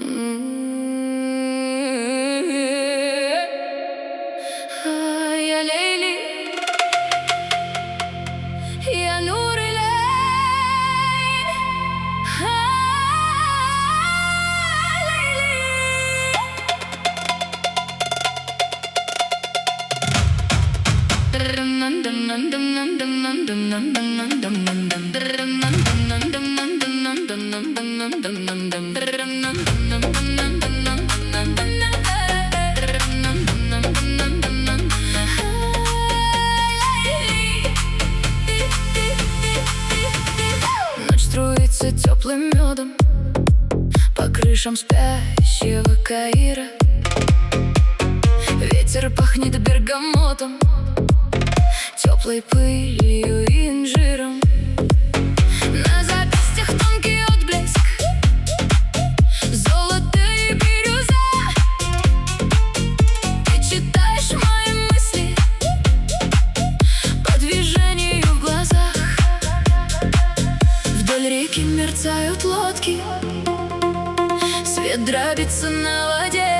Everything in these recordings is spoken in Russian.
يا ليلي يا نور العين Ночь струится теплым медом по крышам спящего Каира. Ветер пахнет бергамотом, теплой пылью и инжиром. На запястьях тонкий отблеск, золото и бирюза. Ты читаешь мои мысли по движению в глазах. Вдоль реки мерцают лодки, свет дробится на воде,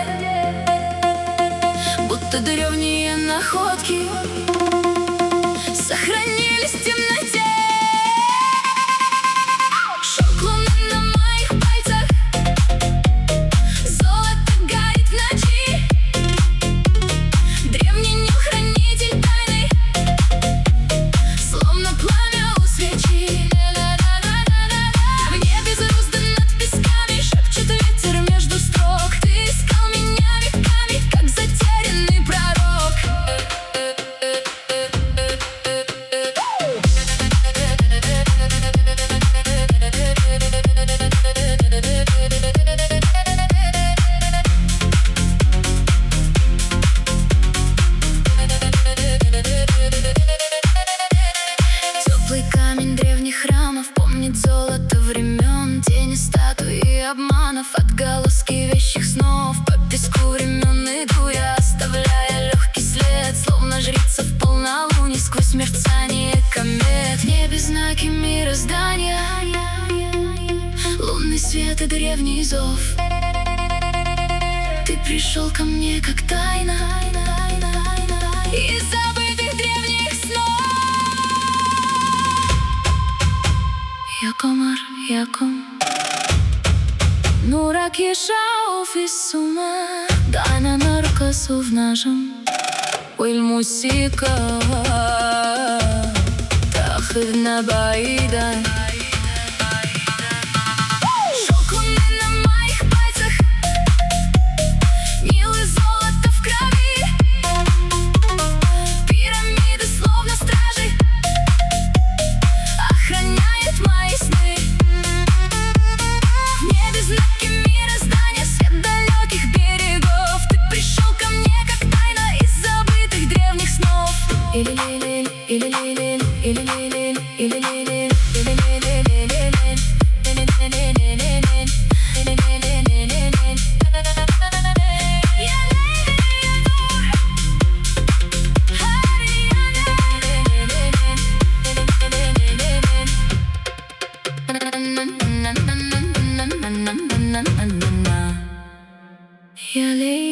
будто древние находки сохранились в темноте. Шелк луны на моих пальцах, золото горит в ночи. Древний нил-хранитель тайны, словно пламя у свечи. В небе звезды над песками, шепчет ветер между строк. Ты искал меня веками, как затерянный пророк. Теплый камень древних храмов помнит золото времен, тени статуи и обманов, отголоски вещих снов. По песку времен иду я, оставляя легкий след, словно жрица в полнолуние сквозь мерцание комет. В небе знаки мироздания, лунный свет и древний зов. Ты пришел ко мне как тайна из забытых древних снов. Якомар, яком Нурак يشعوا السماء دعنا نرقص ونجم والموسيقى تاخذنا بعيدا. Шелк луны на моих пальцах, Нил и золото в крови. Пирамиды словно стражи охраняют мои сны. В небе знаки мироздания, свет далеких берегов. Ты пришел ко мне как тайна из забытых древних снов. Или-ли-ли, или-ли-ли, или-ли-ли, или-ли-ли, или-ли-ли-ли-ли-ли, или-ли-ли-ли-ли-ли, или-ли-ли-ли-ли-ли. Я лейли, я нур, Харияна, или-ли-ли-ли-ли-ли. Я лейли.